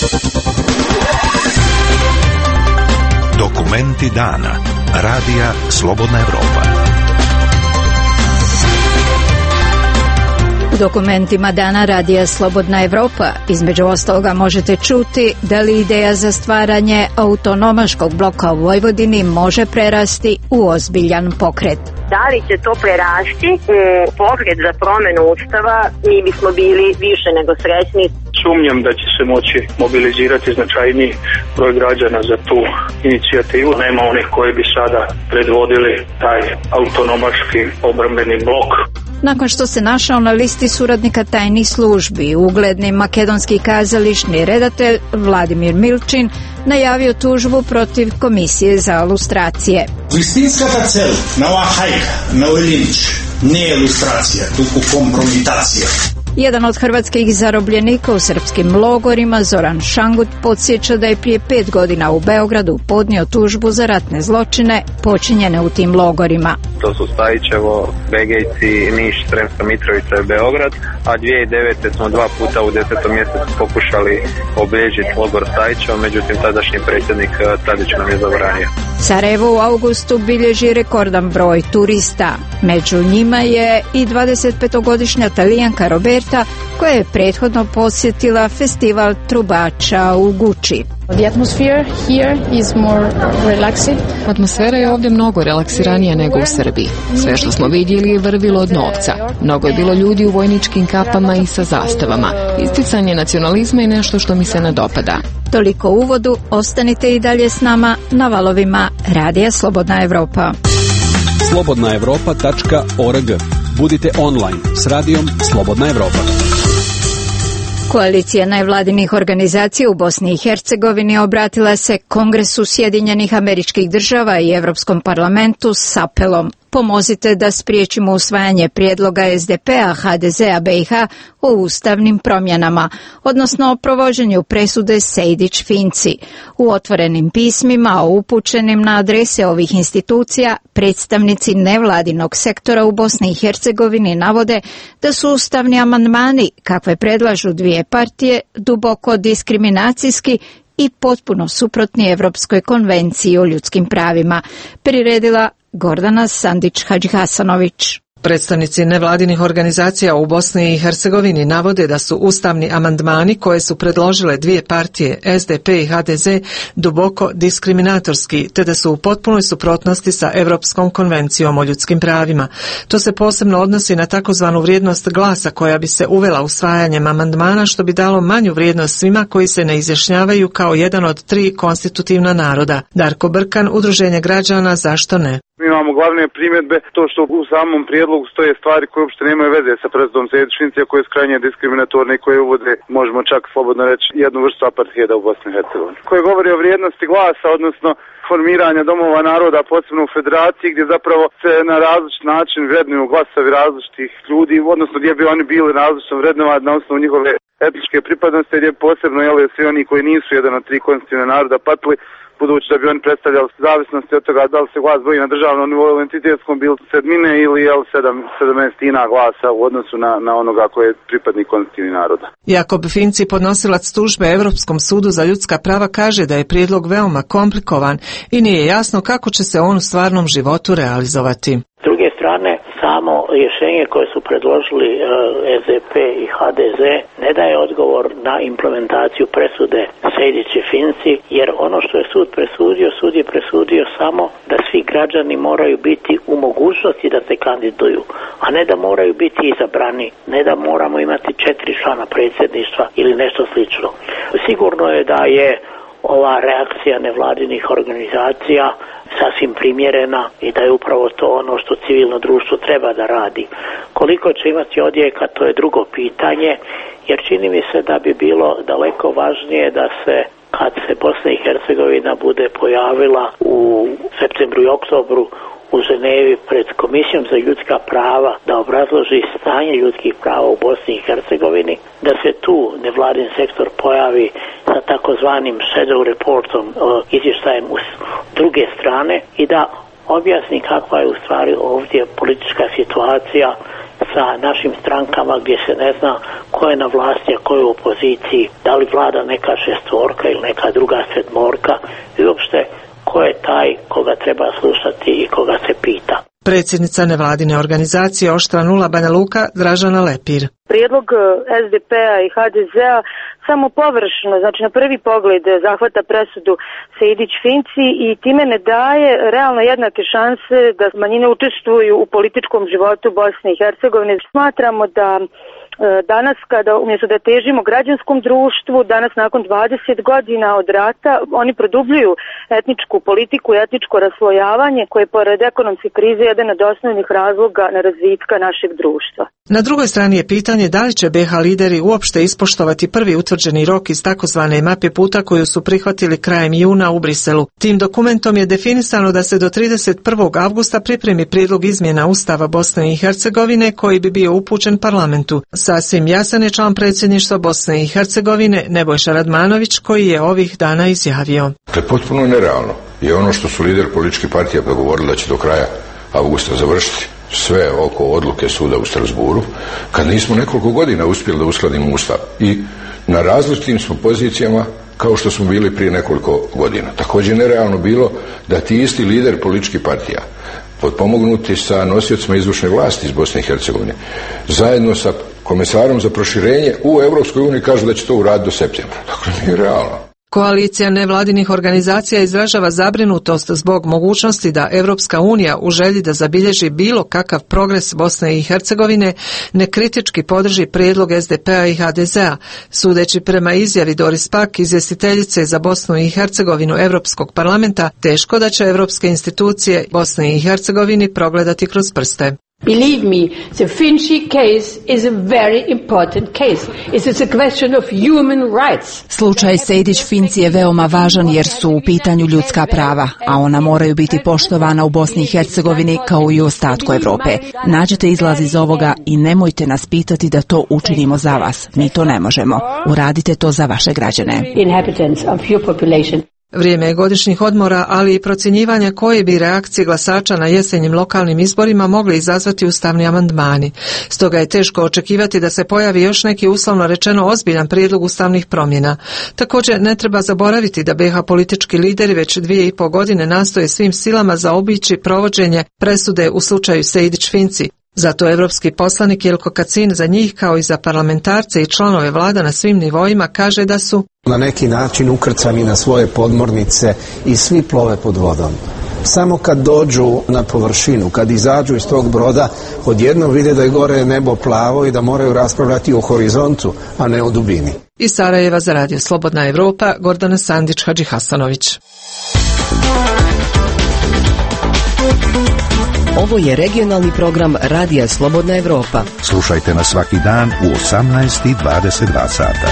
Dokumenti dana. Radija Slobodna Evropa. U dokumentima dana Radija Slobodna Evropa između ostaloga možete čuti da li ideja za stvaranje autonomaškog bloka u Vojvodini može prerasti u ozbiljan pokret. Da li će to prerasti u pokret za promjenu Ustava, mi bismo bili više nego srećni. Sumnjam da će se moći mobilizirati značajniji broj građana za tu inicijativu. Nema onih koji bi sada predvodili taj autonomaški obrambeni blok. Nakon što se našao na listi suradnika tajnih službi, ugledni makedonski kazališni redatelj Vladimir Milčin najavio tužbu protiv Komisije za lustracije. Истинската цел на ова хајка, на овој линч, не е лустрација, туку компрометација. Jedan od hrvatskih zarobljenika u srpskim logorima, Zoran Šangut, podsjeća da je prije 5 godina u Beogradu podnio tužbu za ratne zločine počinjene u tim logorima. To su Stajićevo, Begejci, Niš, Sremska Mitrovica i Beograd, a 2009. smo 2 puta u 10. mjesecu pokušali obilježiti logor Stajićevo, međutim tadašnji predsjednik Tadić nam je zabranio. Sarajevo u augustu bilježi rekordan broj turista. Među njima je i 25-godišnja Talijanka Roberta, koja je prethodno posjetila festival trubača u Guči. Atmosfera je ovdje mnogo relaksiranija nego u Srbiji. Sve što smo vidjeli je vrvilo od novca. Mnogo je bilo ljudi u vojničkim kapama i sa zastavama. Isticanje nacionalizma je nešto što mi se ne dopada. Toliko u uvodu, ostanite i dalje s nama na valovima Radija Slobodna Evropa. slobodnaevropa.org. Budite online s Radijom Slobodna Evropa. Koalicija nevladinih organizacija u Bosni i Hercegovini obratila se Kongresu Sjedinjenih Američkih Država i Europskom parlamentu s apelom: pomozite da spriječimo usvajanje prijedloga SDP-a, HDZ-a BiH o ustavnim promjenama, odnosno o provođenju presude Sejdić-Finci. U otvorenim pismima upućenim na adrese ovih institucija, predstavnici nevladinog sektora u Bosni i Hercegovini navode da su ustavni amandmani, kakve predlažu dvije partije, duboko diskriminacijski i potpuno suprotni Evropskoj konvenciji o ljudskim pravima, priredila Gordana Sandić-Hadžihasanović. Predstavnici nevladinih organizacija u Bosni i Hercegovini navode da su ustavni amandmani koje su predložile dvije partije, SDP i HDZ, duboko diskriminatorski, te da su u potpunoj suprotnosti sa Europskom konvencijom o ljudskim pravima. To se posebno odnosi na takozvanu vrijednost glasa koja bi se uvela usvajanjem amandmana, što bi dalo manju vrijednost svima koji se ne izjašnjavaju kao jedan od 3 konstitutivna naroda. Darko Brkan, Udruženje građana Zašto ne? Mi imamo glavne primjedbe, to što u samom prijedlogu stoje stvari koje uopšte nemaju veze sa presudom Sejdić-Finci, koje je skrajnje diskriminatorne i koje uvode, možemo čak slobodno reći, jednu vrstu apartheida u Bosni i Hercegovini. Koje govori o vrijednosti glasa, odnosno formiranja domova naroda, posebno u federaciji, gdje zapravo se na različit način vrednuju glasovi različitih ljudi, odnosno gdje bi oni bili različno vrednovani na osnovu njihove etničke pripadnosti, gdje posebno svi oni koji nisu jedan od 3 konstitutivna naroda patili, budući da bi oni predstavljali zavisnosti od toga da li se glas broji na državnom nivou ili entitetskom, bil sedmine ili 17 glasa u odnosu na onoga koji je pripadnik konstitutivnih naroda. Jakob Finci, podnosilac tužbe Europskom sudu za ljudska prava, kaže da je prijedlog veoma komplikovan i nije jasno kako će se on u stvarnom životu realizovati. S druge strane, samo rješenje koje su predložili SDP i HDZ ne daje odgovor na implementaciju presude Sejdić-Finci, jer ono što je sud je presudio samo da svi građani moraju biti u mogućnosti da se kandiduju, a ne da moraju biti izabrani, ne da moramo imati 4 člana predsjedništva ili nešto slično. Sigurno je da je ova reakcija nevladinih organizacija sasvim primjerena i da je upravo to ono što civilno društvo treba da radi. Koliko će imati odjeka, to je drugo pitanje, jer čini mi se da bi bilo daleko važnije da se, kad se Bosna i Hercegovina bude pojavila u septembru i oktobru u Ženevi pred Komisijom za ljudska prava, da obrazloži stanje ljudskih prava u Bosni i Hercegovini, da se tu nevladin sektor pojavi sa takozvanim shadow reportom, izvještajem s druge strane, i da objasni kakva je u stvari ovdje politička situacija sa našim strankama gdje se ne zna ko je na vlasti, a ko je u opoziciji, da li vlada neka šestvorka ili neka druga sedmorka i uopšte ko je taj koga treba slušati i koga se pita. Predsjednica nevladine organizacije Oštra nula Banja Luka Dražana Lepir. Prijedlog SDP-a i HDZ-a samo površno, znači na prvi pogled zahvata presudu Sejdić-Finci i time ne daje realno jednake šanse da manjine učestvuju u političkom životu Bosne i Hercegovine. Smatramo da danas, kada umjesto da težimo građanskom društvu, danas nakon 20 godina od rata, oni produbljuju etničku politiku i etničko raslojavanje koje je pored ekonomske krize jedan od osnovnih razloga nerazvitka našeg društva. Na drugoj strani je pitanje da li će BiH lideri uopšte ispoštovati prvi utvrđeni rok iz takozvane mape puta koju su prihvatili krajem juna u Briselu. Tim dokumentom je definisano da se do 31. avgusta pripremi prijedlog izmjena Ustava Bosne i Hercegovine koji bi bio upućen parlamentu. Sasvim jasan je član predsjedništva Bosne i Hercegovine Nebojša Radmanović koji je ovih dana izjavio. To je potpuno nerealno. I ono što su lideri političkih partija dogovorili da će do kraja avgusta završiti sve oko odluke suda u Strasburu, kad nismo nekoliko godina uspjeli da uskladimo Ustav i na različitim smo pozicijama kao što smo bili prije nekoliko godina. Također nerealno bilo da ti isti lideri političkih partija potpomognuti sa nosiocima izvršne vlasti iz Bosne i Hercegovine zajedno sa komesarom za proširenje u Europskoj uniji kažu da će to uraditi do septembra. Dakle, nije realno. Koalicija nevladinih organizacija izražava zabrinutost zbog mogućnosti da Europska unija u želji da zabilježi bilo kakav progres Bosne i Hercegovine nekritički podrži prijedlog SDP-a i HDZ-a. Sudeći prema izjavi Doris Pack, izvjestiteljice za Bosnu i Hercegovinu Europskog parlamenta, teško da će europske institucije Bosne i Hercegovini progledati kroz prste. Believe me, the Finci case is a very important case. It is a question of human rights. Slučaj Sejdić-Finci je veoma važan jer su u pitanju ljudska prava, a ona moraju biti poštovana u Bosni i Hercegovini kao i u ostatku Europe. Nađite izlaz iz ovoga i nemojte nas pitati da to učinimo za vas. Mi to ne možemo. Uradite to za vaše građane. Inhabitants of your population. Vrijeme je godišnjih odmora, ali i procjenjivanja koje bi reakcije glasača na jesenjim lokalnim izborima mogli izazvati ustavni amandmani. Stoga je teško očekivati da se pojavi još neki uslovno rečeno ozbiljan prijedlog ustavnih promjena. Također ne treba zaboraviti da BiH politički lideri već 2,5 godine nastoje svim silama zaobići provođenje presude u slučaju Sejdić-Finci. Zato evropski poslanik Jelko Kacin za njih kao i za parlamentarce i članove vlada na svim nivoima kaže da su na neki način ukrcani na svoje podmornice i svi plove pod vodom. Samo kad dođu na površinu, kad izađu iz tog broda, odjednom vide da je gore nebo plavo i da moraju raspravljati o horizontu, a ne o dubini. Iz Sarajeva za radio Slobodna Evropa, Gordana Sandić Hadžihasanović. Ovo je regionalni program Radija Slobodna Evropa. Slušajte nas svaki dan u 18:22 sata.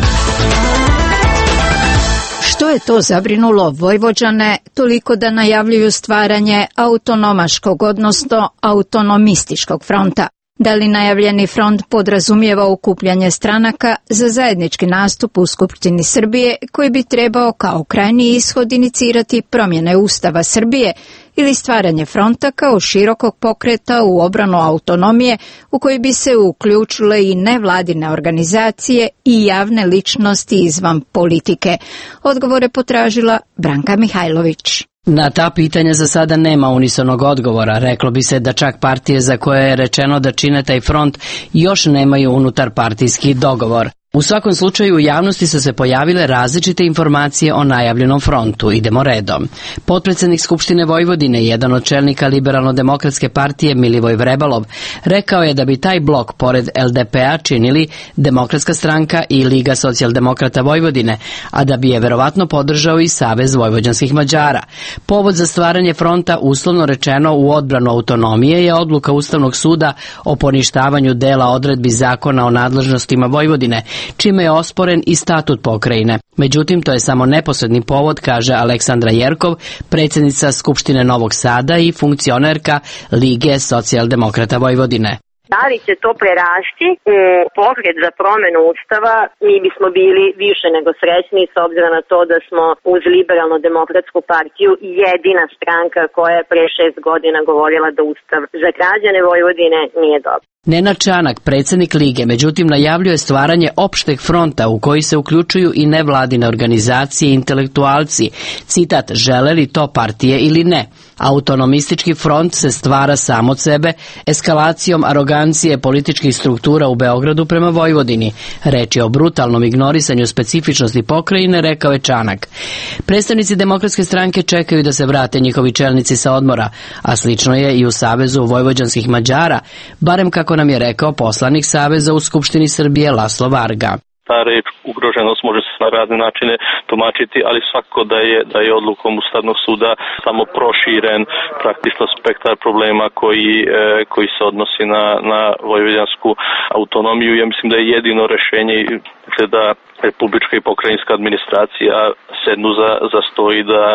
Što je to zabrinulo Vojvođane toliko da najavljuju stvaranje autonomaškog, odnosno autonomističkog fronta? Da li najavljeni front podrazumijeva okupljanje stranaka za zajednički nastup u Skupštini Srbije koji bi trebao kao krajnji ishod inicirati promjene Ustava Srbije ili stvaranje fronta kao širokog pokreta u obranu autonomije u koji bi se uključile i nevladine organizacije i javne ličnosti izvan politike? Odgovore potražila Branka Mihajlović. Na ta pitanja za sada nema unisonog odgovora. Reklo bi se da čak partije za koje je rečeno da čine taj front još nemaju unutar partijski dogovor. U svakom slučaju u javnosti su se pojavile različite informacije o najavljenom frontu. Idemo redom. Potpredsjednik Skupštine Vojvodine, jedan od čelnika Liberalno-demokratske partije Milivoj Vrebalov, rekao je da bi taj blok pored LDP-a činili Demokratska stranka i Liga socijaldemokrata Vojvodine, a da bi je verovatno podržao i Savez vojvođanskih Mađara. Povod za stvaranje fronta, uslovno rečeno u odbranu autonomije, je odluka Ustavnog suda o poništavanju dela odredbi zakona o nadležnostima Vojvodine, čime je osporen i statut pokrajine. Međutim, to je samo neposredni povod, kaže Aleksandra Jerkov, predsjednica Skupštine Novog Sada i funkcionerka Lige socijaldemokrata Vojvodine. Da li će to prerasti u pokret za promjenu Ustava, mi bismo bili više nego srećni s obzirom na to da smo uz Liberalno-demokratsku partiju jedina stranka koja je pre 6 godina govorila da Ustav za građane Vojvodine nije dobar. Nenad Čanak, predsjednik Lige, međutim najavljuje stvaranje opšteg fronta u koji se uključuju i nevladine organizacije i intelektualci. Citat, žele li to partije ili ne? Autonomistički front se stvara sam od sebe eskalacijom arogancije političkih struktura u Beogradu prema Vojvodini. Reč je o brutalnom ignorisanju specifičnosti pokrajine, rekao je Čanak. Predstavnici Demokratske stranke čekaju da se vrate njihovi čelnici sa odmora, a slično je i u Savezu vojvođanskih Mađara, barem kako nam je rekao poslanik Saveza u Skupštini Srbije Laslo Varga. Ta reč ugroženost može se na razne načine tumačiti, ali svakako da je odlukom Ustavnog suda samo proširen praktično spektar problema koji se odnosi na vojvođansku autonomiju. Ja mislim da je jedino rješenje da republička i pokrajinska administracija sednu za sto i da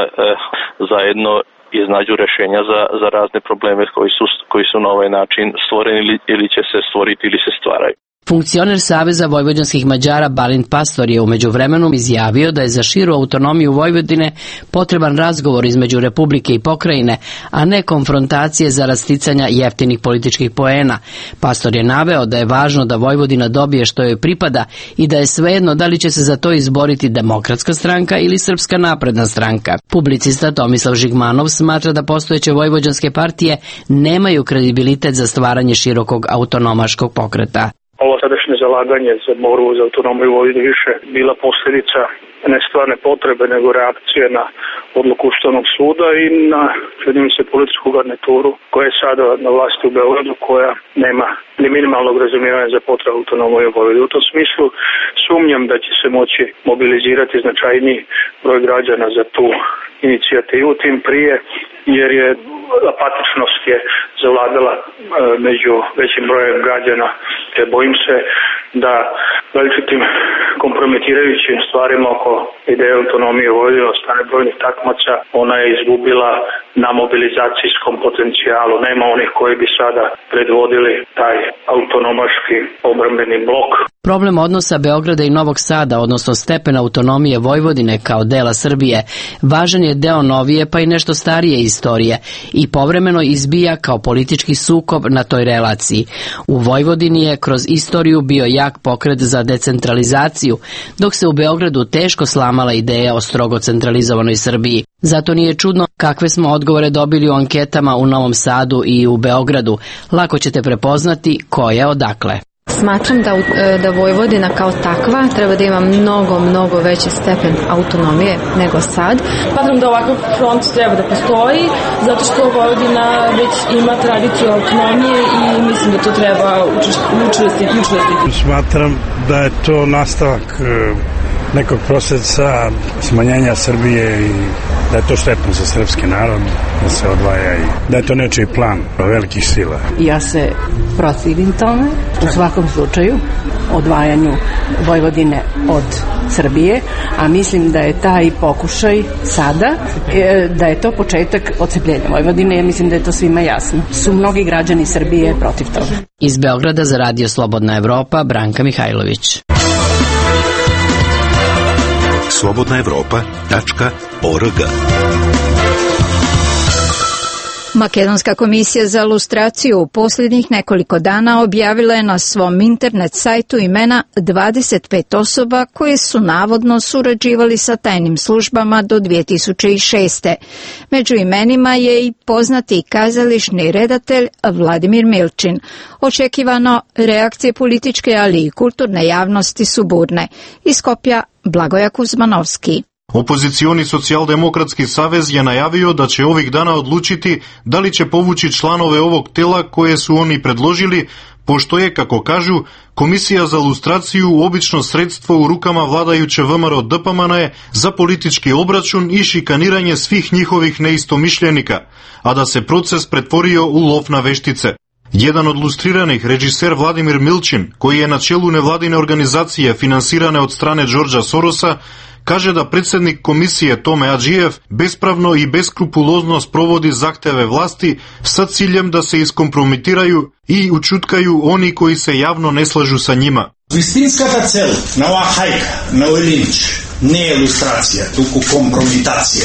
zajedno iznađu rješenja za razne probleme koji su na ovaj način stvoreni ili će se stvoriti ili se stvaraju. Funkcioner Saveza vojvođanskih Mađara Balint Pastor je u međuvremenu izjavio da je za širu autonomiju Vojvodine potreban razgovor između Republike i pokrajine, a ne konfrontacije zarad sticanja jeftinih političkih poena. Pastor je naveo da je važno da Vojvodina dobije što joj pripada i da je svejedno da li će se za to izboriti Demokratska stranka ili Srpska napredna stranka. Publicista Tomislav Žigmanov smatra da postojeće vojvođanske partije nemaju kredibilitet za stvaranje širokog autonomaškog pokreta. Ovo sadašnje zalaganje za borbu za autonomiju Vojvodine više bila posljedica ne stvarne potrebe, nego reakcije na odluku Ustavnog suda i na, čini mi se, političku garnituru koja je sada na vlasti u Beogradu, koja nema ni minimalnog razumijevanja za potrebu autonomije Vojvodine. U tom smislu sumnjam da će se moći mobilizirati značajniji broj građana za tu inicijativu, tim prije jer je apatičnost je zavladala među većim brojem građana. Bojim se da veličitim kompromitirajućim stvarima oko ideje autonomije Vojvodine od strane brojnih takmaca, ona je izgubila na mobilizacijskom potencijalu. Nema onih koji bi sada predvodili taj autonomaški obrambeni blok. Problem odnosa Beograda i Novog Sada, odnosno stepen autonomije Vojvodine kao dela Srbije, važan je deo novije pa i nešto starije istorije i povremeno izbija kao politički sukob na toj relaciji. U Vojvodini je kroz istoriju bio jak pokret za decentralizaciju, dok se u Beogradu teško slamala ideja o strogo centralizovanoj Srbiji. Zato nije čudno kakve smo odgovore dobili u anketama u Novom Sadu i u Beogradu. Lako ćete prepoznati ko je odakle. Smatram da Vojvodina kao takva treba da ima mnogo veći stepen autonomije nego sad. Smatram da ovakav front treba da postoji, zato što Vojvodina već ima tradiciju autonomije i mislim da to treba učvrstiti. Smatram da je to nastavak nekog procesa smanjenja Srbije i da je to štetno za srpski narod, da se odvaja i da je to nečiji plan velikih sila. Ja se protivim tome, u svakom slučaju, odvajanju Vojvodine od Srbije, a mislim da je taj pokušaj sada, da je to početak odcepljenja Vojvodine, ja mislim da je to svima jasno. Su mnogi građani Srbije protiv toga. Iz Beograda za Radio Slobodna Evropa, Branka Mihajlović. slobodnaevropa.org. Makedonska komisija za lustraciju u posljednjih nekoliko dana objavila je na svom internet sajtu imena 25 osoba koje su navodno surađivali sa tajnim službama do 2006. Među imenima je i poznati kazališni redatelj Vladimir Milčin. Očekivano, reakcije političke, ali i kulturne javnosti su burne. Iz Skopja Blagoja Kuzmanovski. Opozicioni Socijaldemokratski savez je najavio da će ovih dana odlučiti da li će povući članove ovog tela koje su oni predložili, pošto je, kako kažu, Komisija za lustraciju obično sredstvo u rukama vladajuće VMRO DPMNE za politički obračun i šikaniranje svih njihovih neistomišljenika, a da se proces pretvorio u lov na veštice. Jedan od lustriranih, režiser Vladimir Milčin, koji je na čelu nevladine organizacije finansirane od strane Đorđa Sorosa, kaže da predsjednik komisije Tome Adžijev bespravno i beskrupulozno sprovodi zahteve vlasti sa ciljem da se iskompromitiraju i učutkaju oni koji se javno ne slažu sa njima. Istinskата цел на ова хајка, на овој линч, не е илустрација, туку компрометација.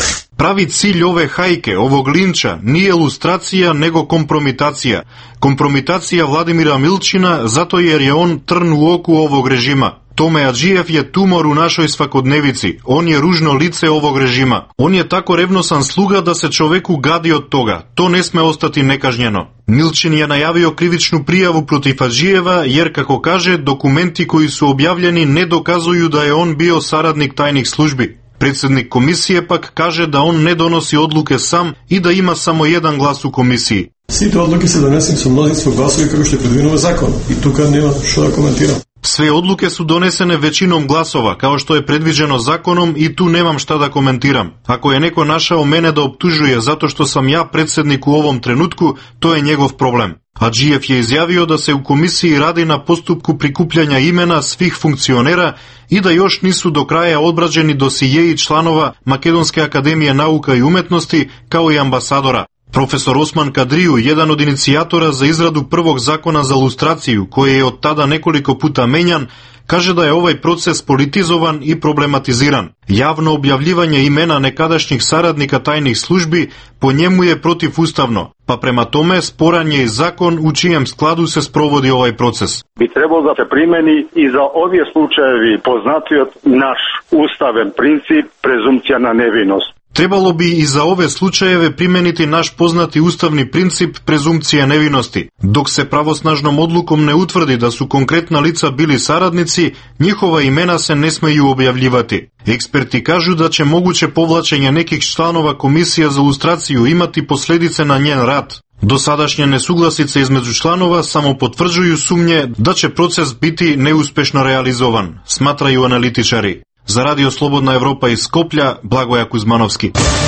Pravi cilj ove hajke, ovog linča, nije lustracija nego kompromitacija. Kompromitacija Vladimira Milčina zato jer je on trn u oku ovog režima. Tome Adžijev je tumor u našoj svakodnevici. On je ružno lice ovog režima. On je tako revnosan sluga da se čoveku gadi od toga. To ne sme ostati nekažnjeno. Milčin je najavio krivičnu prijavu protiv Adžijeva jer, kako kaže, dokumenti koji su objavljeni ne dokazuju da je on bio saradnik tajnih službi. Predsjednik komisije pak kaže da on ne donosi odluke sam i da ima samo jedan glas u komisiji. Svi te odluke se donesem sa množinstvom glasova kako što je predviđeno zakon. I tu kad nema što da komentiram. Sve odluke su donesene većinom glasova, kao što je predviđeno zakonom i tu nemam šta da komentiram. Ako je neko našao mene da optužuje zato što sam ja predsjednik u ovom trenutku, to je njegov problem. Adžijev je izjavio da se u komisiji radi na postupku prikupljanja imena svih funkcionera i da još nisu do kraja obrađeni dosijeji članova Makedonske akademije nauka i umetnosti kao i ambasadora. Profesor Osman Kadriju, jedan od inicijatora za izradu prvog zakona za lustraciju, koji je od tada nekoliko puta menjan, kaže da je ovaj proces politizovan i problematiziran. Javno objavljivanje imena nekadašnjih saradnika tajnih službi po njemu je protivustavno, pa prema tome sporan je i zakon u čijem skladu se sprovodi ovaj proces. Bi trebalo da se primeni i za ove slučajevi poznati naš ustaven princip prezumcija na nevinost. Trebalo bi i za ove slučajeve primeniti naš poznati ustavni princip prezumcije nevinosti. Dok se pravosnažnom odlukom ne utvrdi da su konkretna lica bili saradnici, njihova imena se ne smeju objavljivati. Eksperti kažu da će moguće povlačenje nekih članova komisija za lustraciju imati posljedice na njen rad. Dosadašnje nesuglasice između članova samo potvrđuju sumnje da će proces biti neuspešno realizovan, smatraju analitičari. Za Radio Slobodna Evropa iz Skoplja, Blagoja Kuzmanovski.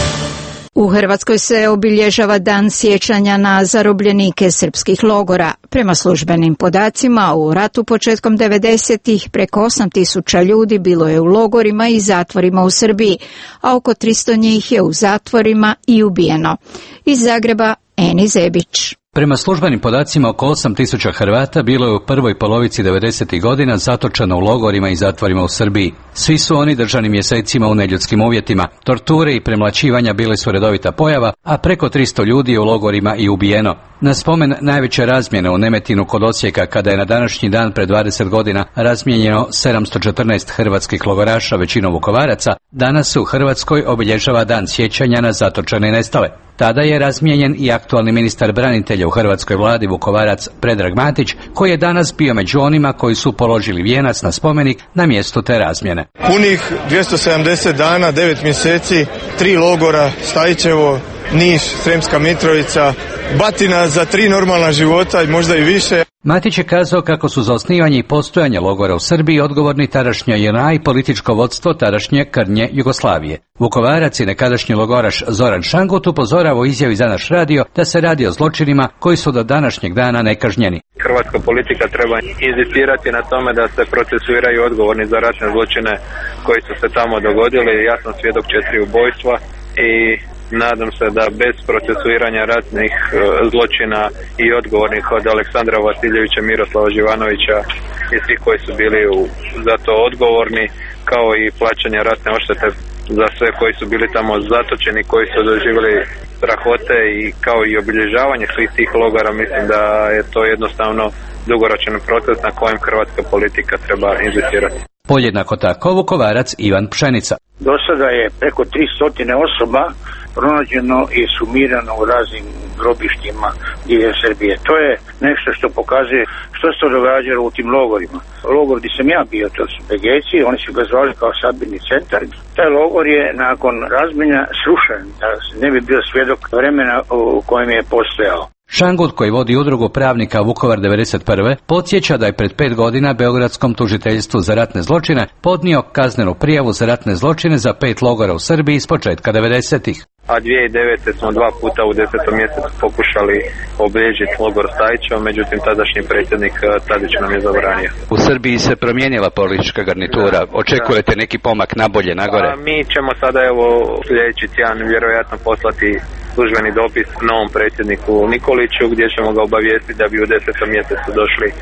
U Hrvatskoj se obilježava dan sjećanja na zarobljenike srpskih logora. Prema službenim podacima, u ratu početkom 90-ih preko 8.000 ljudi bilo je u logorima i zatvorima u Srbiji, a oko 300 njih je u zatvorima i ubijeno. Iz Zagreba, Eni Zebić. Prema službenim podacima, oko 8.000 Hrvata bilo je u prvoj polovici 90. godina zatočeno u logorima i zatvorima u Srbiji. Svi su oni držani mjesecima u neljudskim uvjetima. Torture i premlaćivanja bile su redovita pojava, a preko 300 ljudi je u logorima i ubijeno. Na spomen najveće razmjene u Nemetinu kod Osijeka, kada je na današnji dan pred 20 godina razmijenjeno 714 hrvatskih logoraša, većinom Vukovaraca, danas se u Hrvatskoj obilježava dan sjećanja na zatočene i nestale. Tada je razmijenjen i aktualni ministar branitelja u hrvatskoj vladi Vukovarac Predrag Matić, koji je danas bio među onima koji su položili vijenac na spomenik na mjestu te razmjene. Punih 270 dana, 9 mjeseci, 3 logora, Stajićevo, Niš, Sremska Mitrovica, batina za 3 normalna života i možda i više. Matić je kazao kako su za osnivanje i postojanje logora u Srbiji odgovorni tadašnja JNA i političko vodstvo tadašnje krnje Jugoslavije. Vukovarac i nekadašnji logoraš Zoran Šangut upozorava u izjavi za naš radio da se radi o zločinima koji su do današnjeg dana nekažnjeni. Hrvatska politika treba inzistirati na tome da se procesuiraju odgovorni za ratne zločine koji su se tamo dogodili. Ja sam svjedok 4 ubojstva i nadam se da bez procesuiranja ratnih zločina i odgovornih od Aleksandra Vasiljevića, Miroslava Živanovića i svi koji su bili za to odgovorni, kao i plaćanja ratne odštete za sve koji su bili tamo zatočeni, koji su doživjeli strahote i kao i obilježavanje svih tih logora, mislim da je to jednostavno dugoročan proces na kojem hrvatska politika treba inzistirati. Podjednako tako Vukovarac Ivan Pšenica. Do sada je preko 300 osoba pronađeno i sumirano u raznim grobištima diljem Srbije. To je nešto što pokazuje što se događalo u tim logorima. Logor gdje sam ja bio, to su Begejci, oni su ga zvali kao sabirni centar. Taj logor je nakon razmjena srušen, da ne bi bio svjedok vremena u kojem je postojao. Šangut, koji vodi udrugu pravnika Vukovar 91. podsjeća da je pred 5 godina Beogradskom tužiteljstvu za ratne zločine podnio kaznenu prijavu za ratne zločine za 5 logora u Srbiji s početka 90-ih. A 2009. smo 2 puta u 10. mjesecu pokušali obilježiti logor Stajića, međutim tadašnji predsjednik Tadić nam je zabranio. U Srbiji se promijenila politička garnitura. Očekujete neki pomak nabolje, nagore? Mi ćemo sada sljedeći tjedan vjerojatno poslati službeni dopis novom predsjedniku Nikoliću, gdje ćemo ga obavijestiti da bi u 10. mjesecu došli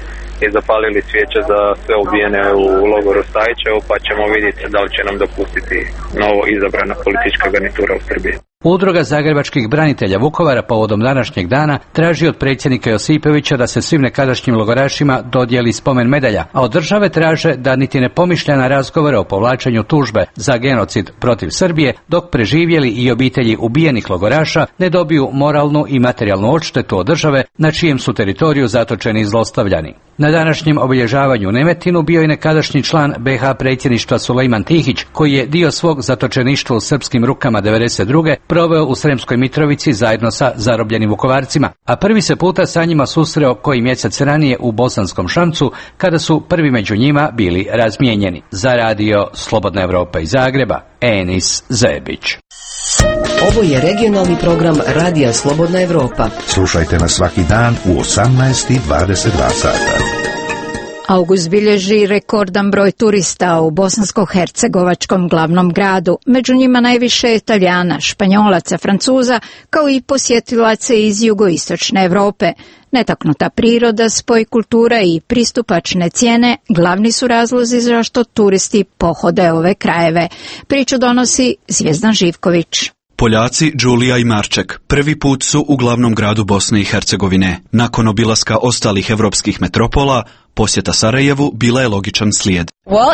i zapalili svijeće za sve ubijene u logoru Stajićevo, pa ćemo vidjeti da li će nam dopustiti novo izabrana politička garnitura u Srbiji. Udruga zagrebačkih branitelja Vukovara povodom današnjeg dana traži od predsjednika Josipovića da se svim nekadašnjim logorašima dodijeli spomen medalja, a od države traže da niti ne pomišlja na razgovore o povlačenju tužbe za genocid protiv Srbije, dok preživjeli i obitelji ubijenih logoraša ne dobiju moralnu i materijalnu odštetu od države na čijem su teritoriju zatočeni i zlostavljani. Na današnjem obilježavanju u Nemetinu bio je nekadašnji član BiH predsjedništva Sulejman Tihić, koji je dio svog zatočeništva u srpskim rukama 92. proveo u Sremskoj Mitrovici zajedno sa zarobljenim Vukovarcima, a prvi se puta sa njima susreo koji mjesec ranije u Bosanskom Šamcu, kada su prvi među njima bili razmijenjeni. Za radio Slobodna Evropa iz Zagreba, Enis Zebić. Ovo je regionalni program Radija Slobodna Evropa. Slušajte nas svaki dan u 18:22 sata. August bilježi rekordan broj turista u bosansko-hercegovačkom glavnom gradu, među njima najviše Italijana, Španjolaca, Francuza, kao i posjetilaca iz jugoistočne Europe. Netaknuta priroda, spoj kultura i pristupačne cijene glavni su razlozi zašto turisti pohode ove krajeve. Priču donosi Zvjezdan Živković. Poljaci Đulija i Marček prvi put su u glavnom gradu Bosne i Hercegovine. Nakon obilaska ostalih evropskih metropola, posjeta Sarajevu bila je logičan slijed.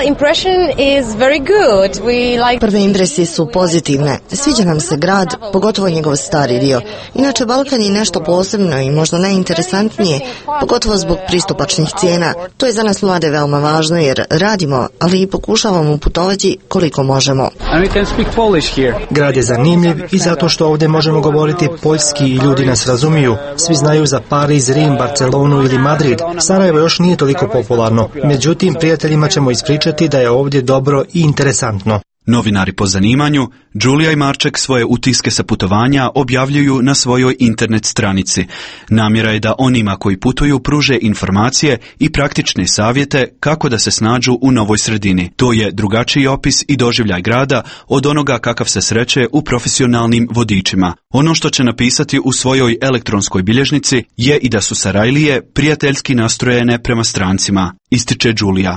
Prve impresije su pozitivne. Sviđa nam se grad, pogotovo njegov stari dio. Inače, Balkan je nešto posebno i možda najinteresantnije, pogotovo zbog pristupačnih cijena. To je za nas mlade veoma važno jer radimo, ali i pokušavamo putovati koliko možemo. Grad je zanimljiv i zato što ovdje možemo govoriti poljski i ljudi nas razumiju. Svi znaju za Pariz, Rim, Barcelonu ili Madrid. Sarajevo još nije toliko popularno. Međutim, prijateljima ćemo ispričati da je ovdje dobro i interesantno. Novinari po zanimanju, Đulija i Marček svoje utiske sa putovanja objavljuju na svojoj internet stranici. Namjera je da onima koji putuju pruže informacije i praktične savjete kako da se snađu u novoj sredini. To je drugačiji opis i doživljaj grada od onoga kakav se sreće u profesionalnim vodičima. Ono što će napisati u svojoj elektronskoj bilježnici je i da su Sarajlije prijateljski nastrojene prema strancima, ističe Đulija.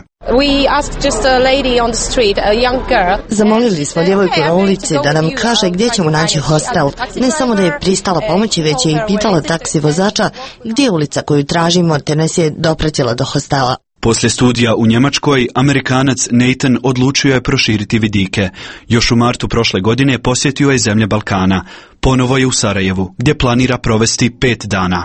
Zamolili smo djevojku na ulici da nam kaže gdje ćemo naći hostel. Ne samo da je pristala pomoći, već je i pitala taksi vozača gdje je ulica koju tražimo, te nas je dopratila do hostela. Poslije studija u Njemačkoj, Amerikanac Nathan odlučio je proširiti vidike. Još u martu prošle godine posjetio je zemlje Balkana. Ponovo je u Sarajevu, gdje planira provesti 5 dana.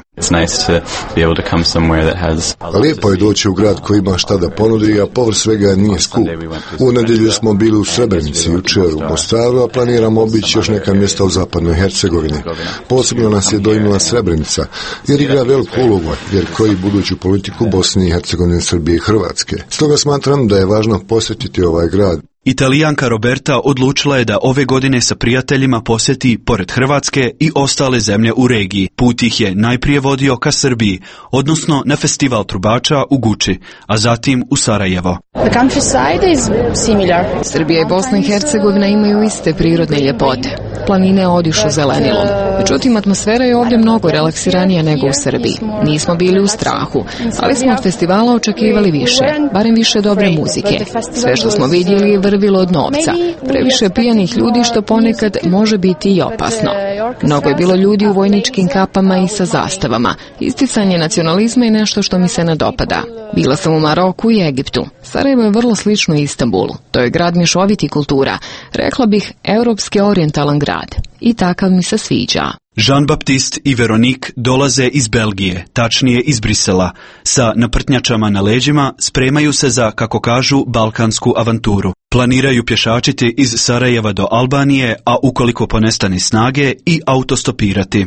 Lijepo je doći u grad koji ima šta da ponudi, a povrh svega nije skup. U nedjelju smo bili u Srebrenici, jučer u Mostaru, a planiramo obići još neka mjesta u zapadnoj Hercegovini. Posebno nas je dojmila Srebrenica, jer igra veliku ulogu, jer koji buduću politiku Bosne i Hercegovine, Srbije i Hrvatske. Stoga smatram da je važno posjetiti ovaj grad. Italijanka Roberta odlučila je da ove godine sa prijateljima posjeti, pored Hrvatske, i ostale zemlje u regiji. Put ih je najprije vodio ka Srbiji, odnosno na festival trubača u Guči, a zatim u Sarajevo. Srbija i Bosna i Hercegovina imaju iste prirodne ljepote. Planine odišu zelenilom. Međutim, atmosfera je ovdje mnogo relaksiranija nego u Srbiji. Nismo bili u strahu, ali smo od festivala očekivali više, barem više dobre muzike. Sve što smo vidjeli je vrvilo od novca. Previše pijanih ljudi što ponekad može biti i opasno. Mnogo je bilo ljudi u vojničkim kapama i sa zastavama. Isticanje nacionalizma je nešto što mi se ne dopada. Bila sam u Maroku i Egiptu. Sarajevo je vrlo slično Istanbulu. To je grad mješovitih kultura. Rekla bih europski orijentalan grad. I takav mi se sviđa. Jean-Baptiste i Veronique dolaze iz Belgije, tačnije iz Brisela. Sa naprtnjačama na leđima spremaju se za, kako kažu, balkansku avanturu. Planiraju pješačiti iz Sarajeva do Albanije, a ukoliko ponestane snage, i autostopirati.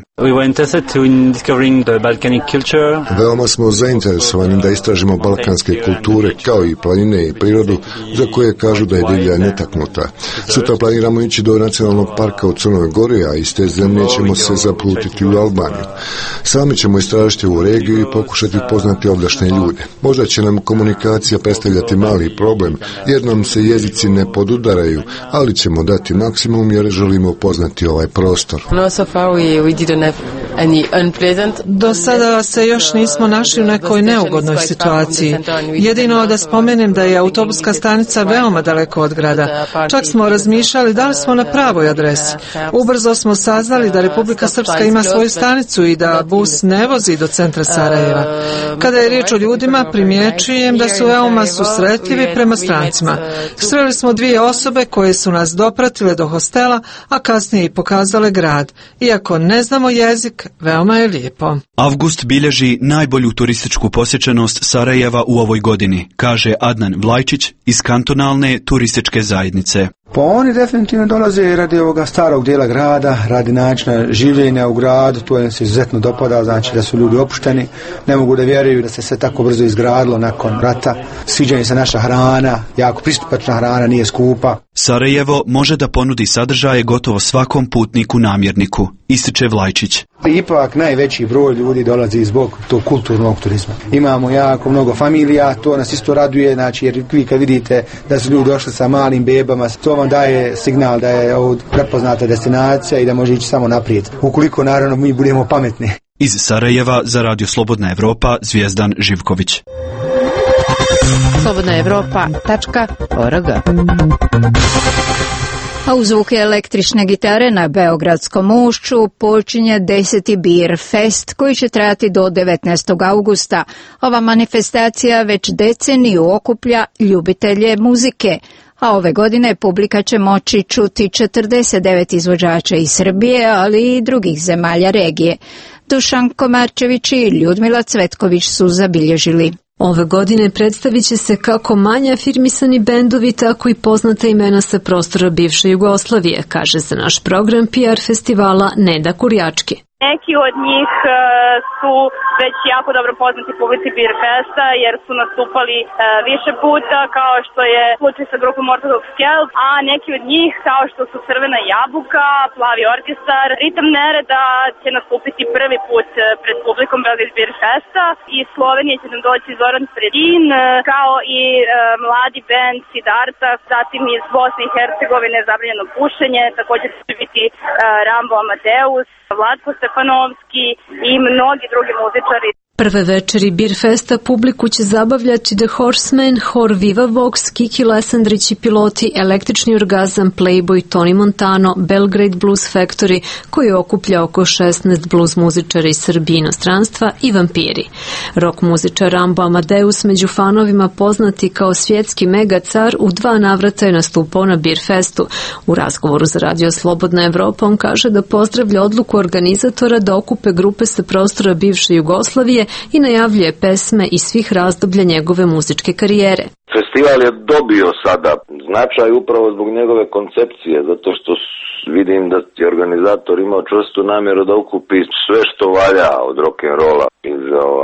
Veoma smo zainteresovani da istražimo balkanske kulture, kao i planine i prirodu, za koje kažu da je divlja netaknuta. Sutra planiramo ići do nacionalnog parka u Crnoj Gori, a iz te zemlje ćemo se zaplutiti u Albaniju. Sami ćemo istražiti u regiju i pokušati poznati ovdašnje ljude. Možda će nam komunikacija predstavljati mali problem, jer nam se jezici ne podudaraju, ali ćemo dati maksimum jer želimo poznati ovaj prostor. Do sada se još nismo našli u nekoj neugodnoj situaciji. Jedino da spomenem da je autobuska stanica veoma daleko od grada. Čak smo razmišljali da li smo na pravoj adresi. Ubrzo smo saznali da Republika Srpska ima svoju stanicu i da bus ne vozi do centra Sarajeva. Kada je riječ o ljudima, primjećujem da su veoma susretljivi prema strancima. Sreli smo 2 osobe koje su nas dopratile do hostela, a kasnije i pokazale grad. Iako ne znamo jezik, veoma je lijepo. Avgust bilježi najbolju turističku posjećenost Sarajeva u ovoj godini, kaže Adnan Vlajčić iz kantonalne turističke zajednice. Pa oni definitivno dolaze radi ovoga starog dijela grada, radi načina življenja u gradu, to im se izuzetno dopada, znači da su ljudi opušteni, ne mogu da vjeruju da se sve tako brzo izgradilo nakon rata. Sviđa im se naša hrana, jako pristupačna hrana, nije skupa. Sarajevo može da ponudi sadržaje gotovo svakom putniku namjerniku, ističe Vlajčić. Ipak najveći broj ljudi dolazi zbog tog kulturnog turizma. Imamo jako mnogo familija, to nas isto raduje, znači jer vi kad vidite da su ljudi došli sa malim bebama, to vam daje signal da je ovo prepoznata destinacija i da može ići samo naprijed. Ukoliko naravno mi budemo pametni. Iz Sarajeva za Radio Slobodna Evropa, Zvijezdan Živković. slobodnaevropa.org. A u zvuke električne gitare na Beogradskom ušću počinje 10. Beer Fest koji će trajati do 19. augusta. Ova manifestacija već deceniju okuplja ljubitelje muzike, a ove godine publika će moći čuti 49 izvođača iz Srbije, ali i drugih zemalja regije. Dušan Komarčević i Ljudmila Cvetković su zabilježili. Ove godine predstavit će se kako manje afirmisani bendovi, tako i poznata imena sa prostora bivše Jugoslavije, kaže za naš program PR festivala Neda Kurjački. Neki od njih su već jako dobro poznati publici Beer Festa jer su nastupali više puta kao što je slučaj sa grupom Orthodox Kelp, a neki od njih kao što su Crvena jabuka, Plavi orkestar, Ritam nereda će nastupiti prvi put pred publikom Beograd Beer Festa. Iz Slovenije će nam doći Zoran Predin, kao i mladi band Siddharta, zatim iz Bosne i Hercegovine Zabranjeno pušenje, također će biti Rambo Amadeus, Vlatko Stefanovski i mnogi drugi muzičari. Prve večeri Beer Festa publiku će zabavljati The Horsemen, Hor Viva Vox, Kiki Lesandrić i piloti, Električni orgazam, Playboy, Tony Montano, Belgrade Blues Factory, koji okuplja oko 16 blues muzičara iz Srbije i inostranstva, i Vampiri. Rock muzičar Rambo Amadeus, među fanovima poznati kao svjetski mega car, u 2 navrata je nastupao na Beer Festu. U razgovoru za Radio Slobodna Evropa on kaže da pozdravlja odluku organizatora da okupe grupe sa prostora bivše Jugoslavije i najavljuje pesme iz svih razdoblja njegove muzičke karijere. Festival je dobio sada značaj upravo zbog njegove koncepcije, zato što vidim da je organizator imao čvrstu namjeru da ukupi sve što valja od rock'n'rolla iz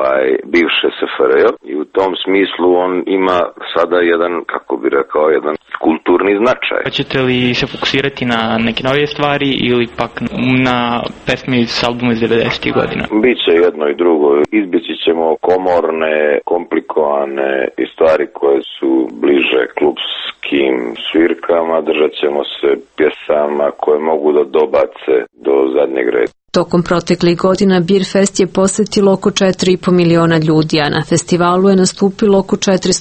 bivše SFRJ i u tom smislu on ima sada jedan, kako bi rekao, jedan kulturni značaj. Hoćete li se fokusirati na neke novije stvari ili pak na pesme iz albuma iz 90. godina? Biće jedno i drugo. Izbjeći ćemo komorne, komplikovane i stvari koje su bliže klubskim svirkama, držat ćemo se pjesama koje mogu da dobace do zadnjeg reda. Tokom proteklih godina Beer Fest je posjetilo oko 4,5 miliona ljudi, a na festivalu je nastupilo oko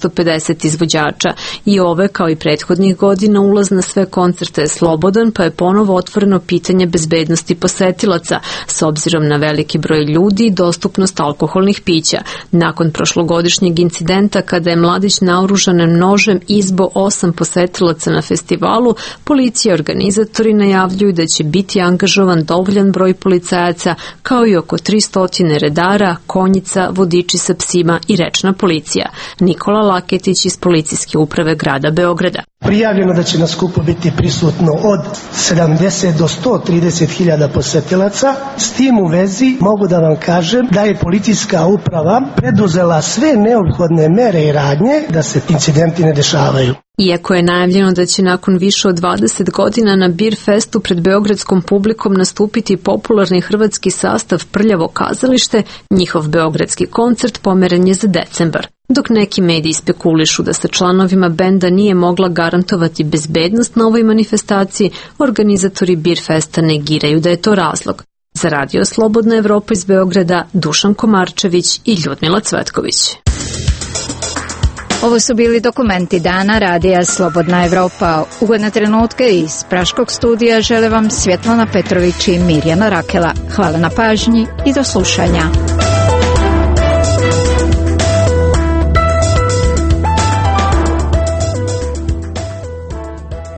450 izvođača. I ove, kao i prethodnih godina, ulaz na sve koncerte je slobodan, pa je ponovo otvoreno pitanje bezbednosti posetilaca, s obzirom na veliki broj ljudi i dostupnost alkoholnih pića. Nakon prošlogodišnjeg incidenta, kada je mladić naoružan nožem izbo 8 posetilaca na festivalu, policija i organizatori najavljuju da će biti angažovan dovoljan broj policajaca, kao i oko 300 redara, konjica, vodiči sa psima i rečna policija. Nikola Laketić iz Policijske uprave grada Beograda. Prijavljeno da će na skupu biti prisutno od 70 do 130 hiljada posetilaca. S tim u vezi mogu da vam kažem da je policijska uprava preduzela sve neophodne mere i radnje da se incidenti ne dešavaju. Iako je najavljeno da će nakon više od 20 godina na Beer Festu pred beogradskom publikom nastupiti popularni hrvatski sastav Prljavo kazalište, njihov beogradski koncert pomeren je za decembar. Dok neki mediji spekulišu da se članovima benda nije mogla garantovati bezbednost na ovoj manifestaciji, organizatori Beer Festa negiraju da je to razlog. Za Radio Slobodna Evropa iz Beograda, Dušan Komarčević i Ljudmila Cvetković. Ovo su bili dokumenti dana Radija Slobodna Evropa. Ugodne trenutke iz Praškog studija žele vam Svjetlana Petrović i Mirjana Rakela. Hvala na pažnji i do slušanja.